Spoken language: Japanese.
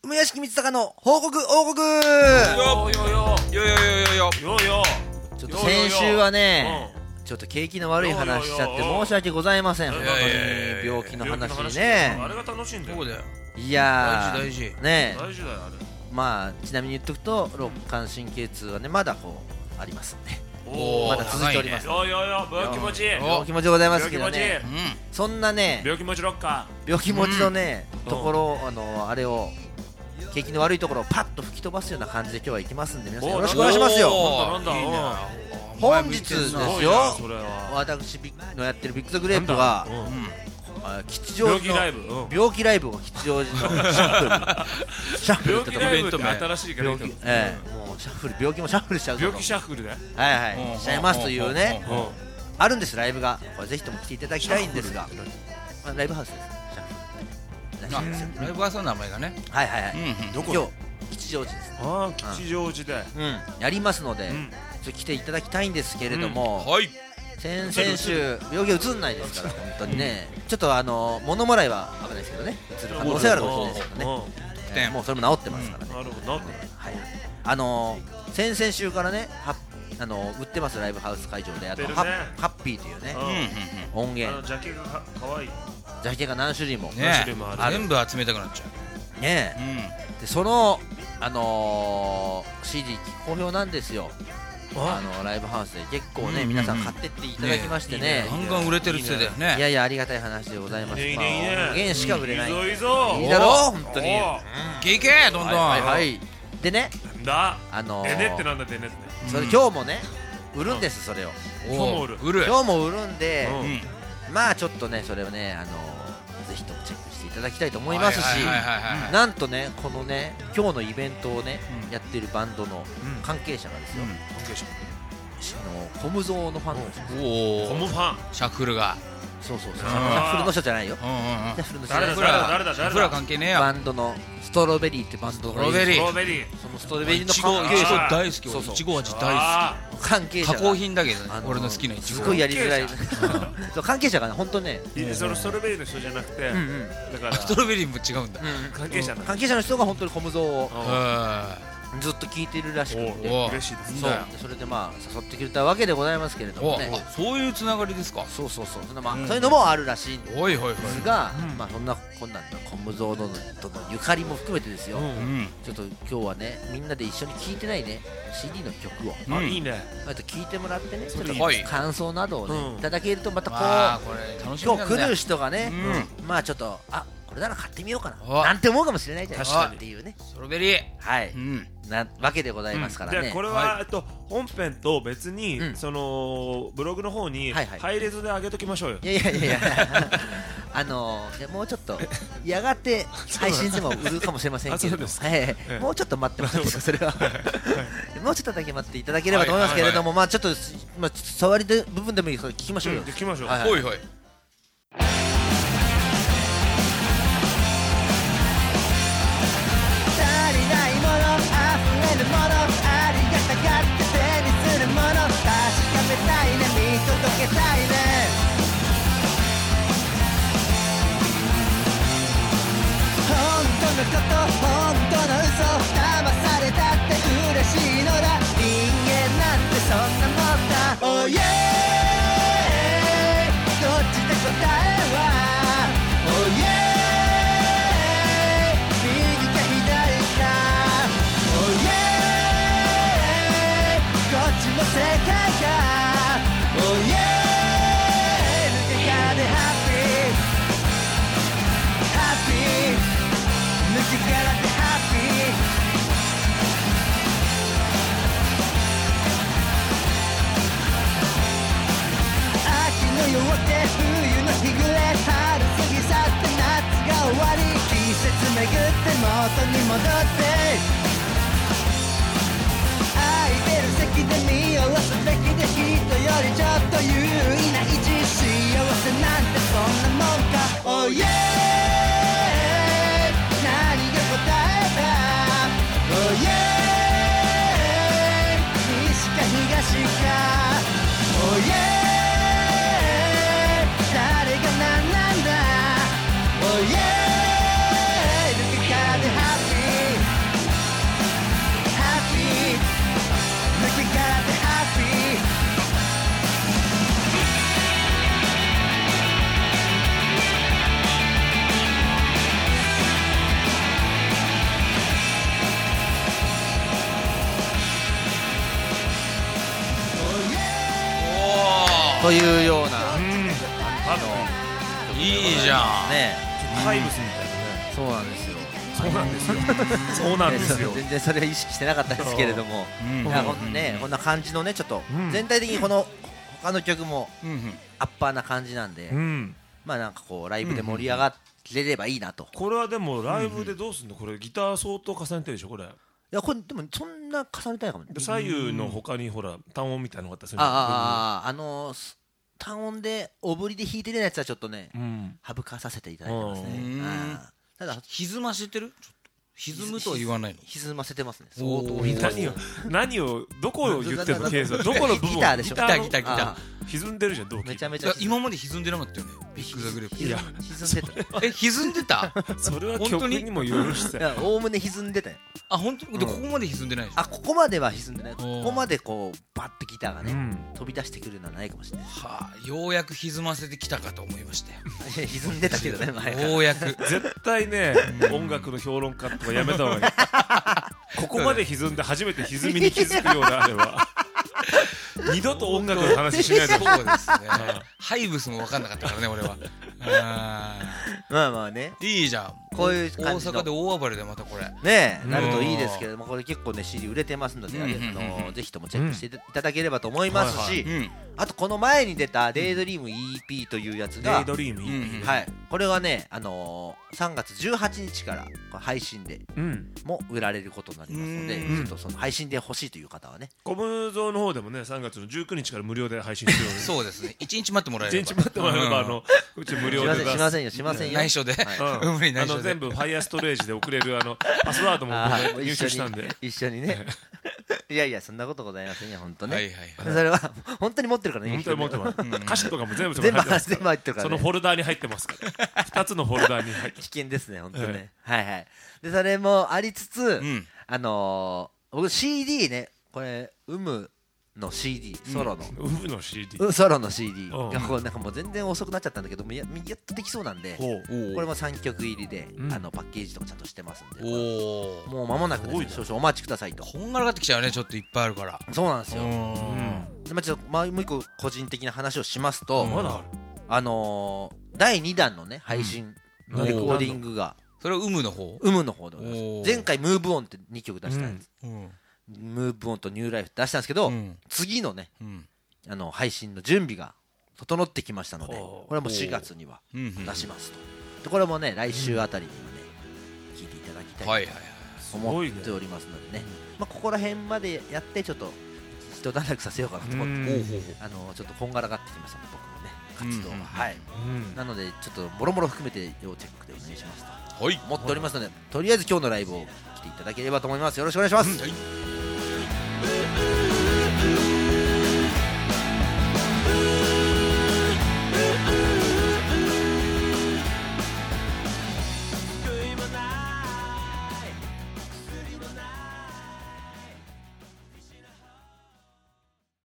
梅屋敷光隆の報告王国。ちょっと先週はね、ちょっと景気の悪い話しちゃって申し訳ございません。本当に病気の話ね。 あれが楽しいんだよ。そうだよ。 いや大事ね、 大事だよあれ。 まあちなみに言っとくと肋間神経痛はねまだこうありますんで、まだ続いております。 病気持ち。 病気持ちでございますけどね。そんなね、 病気持ちロッカ病気持ちのねところ、あれを景気の悪いところをパッと吹き飛ばすような感じで今日は行きますんで、皆さんよろしくお願いしますよ。本日ですよ、私のやってるビッグザグレープが吉祥寺の病気ライブを吉祥寺のシャッフルってところ、 病気ライブって新しいから、 もうシャッフル、病気もシャッフルしちゃうぞと、 病気シャッフルではいはいしちゃいますというね、あるんです、ライブが。これぜひとも来ていただきたいんですが、ライブハウスです、シャッフルライブハウスの名前がね、 はいはいはい、 どこ？ 今日吉祥寺です。 ああ、吉祥寺でやりますので、来ていただきたいんですけれども、先々週病気うつんないですから本当にね、ちょっと物もらいは危ないですけどね、うつる可能性あるかもしれないですけどね、もうそれも治ってますからね。 なるほど、治ってはい先々週からね売ってます、ライブハウス会場でハッピーというね音源、 ジャケがかわいい、 ジャケが何種類も全部集めたくなっちゃうね。でそのCD 好評なんですよ。ライブハウスで結構ね皆さん買ってっていただきましてね、 ガンガン売れてるって言ってたよね。 いやいやありがたい話でございます。音源しか売れない、いいだろ本当に。 いけどんどん。 はいでね、 エネってなんだってね、 それ今日もね売るんです。それを今日も売るんで、まあちょっとねそれをねぜひともチェックしていただきたいと思いますし、なんとねこのね今日のイベントをねやってるバンドの関係者がですよ、コムゾーのファンなんですよ。 コムファン、 シャッフルが、 そうシャッフルの人じゃないよ、シャッフルの人誰だ、 シャッフルは関係ねえよ。 バンドのストロベリーってバンドがいる。そのストロベリーの関係者大好き、いちご味大好き、 関係者加工品だけどね、俺の好きなイチゴすごいやりづらい関係者がね本当ね、 そのストロベリーの人じゃなくて、だからストロベリーも違うんだ、 関係者の人が本当にコムゾーをずっと聞いてるらしくて、 嬉しいですね。 それでまあ誘ってくれたわけでございますけれどもね。 そういうつながりですか。 そうそういうのもあるらしいんですが、まあそんなこんなんコムゾーとのゆかりも含めてですよ、ちょっと今日はねみんなで一緒に聴いてないね CD の曲をいいね、 聴いてもらってね、ちょっと感想などをねいただけると、またこう今日来る人がね、まあちょっとこれなら買ってみようかななんて思うかもしれないじゃないですかっていうね、 ストロベリー、 はいなわけでございますからね。 これは本編と別にそのブログの方にハイレゾで上げときましょうよ。 いやもうちょっとやがて配信でも売るかもしれませんけれども、もうちょっと待ってますけど、それはもうちょっとだけ待っていただければと思いますけれども、まあちょっと触り部分でもいいから聞きましょうよ。 聞きましょう。 ほいほい。 本当の嘘騙されたって嬉しいのだ、人間なんてそんなもんだ。Oh yeah どっちで答えは Oh yeah 右か左か Oh yeah どっちも正解か Oh yeah 抜け殻でハッピーハッピー抜け殻でハッピー、秋の夜明け冬の日暮れ、春過ぎ去って夏が終わり、季節巡って元に戻って、空いてる席で見下ろすべきで、人よりちょっと優位な位置、幸せなんてそんなもんか Oh yeah何が答えだ Oh yeah 西か東か Oh yeah 誰が何なんだ Oh yeah 抜け殻でハッピーというような、 いいじゃんね、 ハイブスみたいなね。 そうなんですよ。 そうなんですよ。そうなんですよ。 全然それは意識してなかったですけれども、こんな感じのね、ちょっと全体的にこの他の曲もアッパーな感じなんで、まあなんかこうライブで盛り上がれればいいなと。 これはでもライブでどうすんの？これギター相当重ねてるでしょこれ。 いやこれでもそんな重ねたいかも。 左右の他にほら単音みたいなのがあったりする。 単音でおぶりで弾いてるやつはちょっとね、省かさせていただいてますね。 ただ歪ませてる？歪むとは言わないの？ 歪ませてますね。 相当何をどこを言ってんのケイさん？どこの部分？ ギターでしょ。 ギター。 歪んでるじゃん。 めちゃめちゃ。 今まで歪んでなかったよね。ビッグザグレープ。 いや歪んでた。 歪んでた？ それは曲にもよるしさ。 おおむね歪んでたよ。 あ本当？でここまで歪んでない。 ここまでは歪んでない。ここまでこうバッとギターがね飛び出してくるのはないかもしれない。 はあ、ようやく歪ませてきたかと思いましたよ。 歪んでたけどね前。 ようやく。 絶対ね音楽の評論家とかやめた方がいい。ここまで歪んで初めて歪みに気づくようなあれは。二度と音楽の話しないでほしい。 そうですね。ハイブスも分かんなかったからね俺は。 まあまあね。 いいじゃん。 こういう感じの大阪で大暴れでまたこれねなるといいですけれども、これ結構ね CD 売れてますので、ぜひともチェックしていただければと思いますし、あとこの前に出たデイドリーム EP というやつが、 デイドリーム EP、 はい、これはね3月18日から配信でも売られることになりますので、ちょっとその配信で欲しいという方はね、 コムゾーの方でもね3月の19日から無料で配信してるのでそうですね、1日待ってもらえれば、 1日待ってもらえればうち無料でしませんよしませんよ、 内緒で全部ファイアストレージで送れるパスワードも入手したんで一緒にねいやいやそんなことございませんよ本当ね。 それは本当に持ってるからね。 本当に持ってます。歌詞とかも全部入ってるから。 そのフォルダーに入ってますから。2つのフォルダーに入って。 危険ですね本当ね。はいはい。でそれもありつつ、僕 CD ね、これの CD ソロの CD ソロの CD がなんかもう全然遅くなっちゃったんだけどやっとできそうなんで、これも3曲入りでパッケージとかちゃんとしてますんで、もう間もなくですね、少々お待ちくださいと。 こんがらがってきちゃうね、ちょっといっぱいあるから。 そうなんですよ。でちょっともう一個個人的な話をしますと、第2弾のね配信のレコーディングが、 それはの方でございます。前回ムーブオンって2曲出したんです。ムーブオンとニューライフ出したんですけど、次のね配信の準備が整ってきましたので、これはもう4月には出しますと。これもね来週あたりにもね聞いていただきたいと思っておりますのでね、ここら辺までやってちょっと一段落させようかなと思って、ちょっとこんがらがってきましたね僕のね活動が。はい。なのでちょっともろもろ含めて要チェックでお願いしますと思っておりますので、とりあえず今日のライブを来ていただければと思います。よろしくお願いします。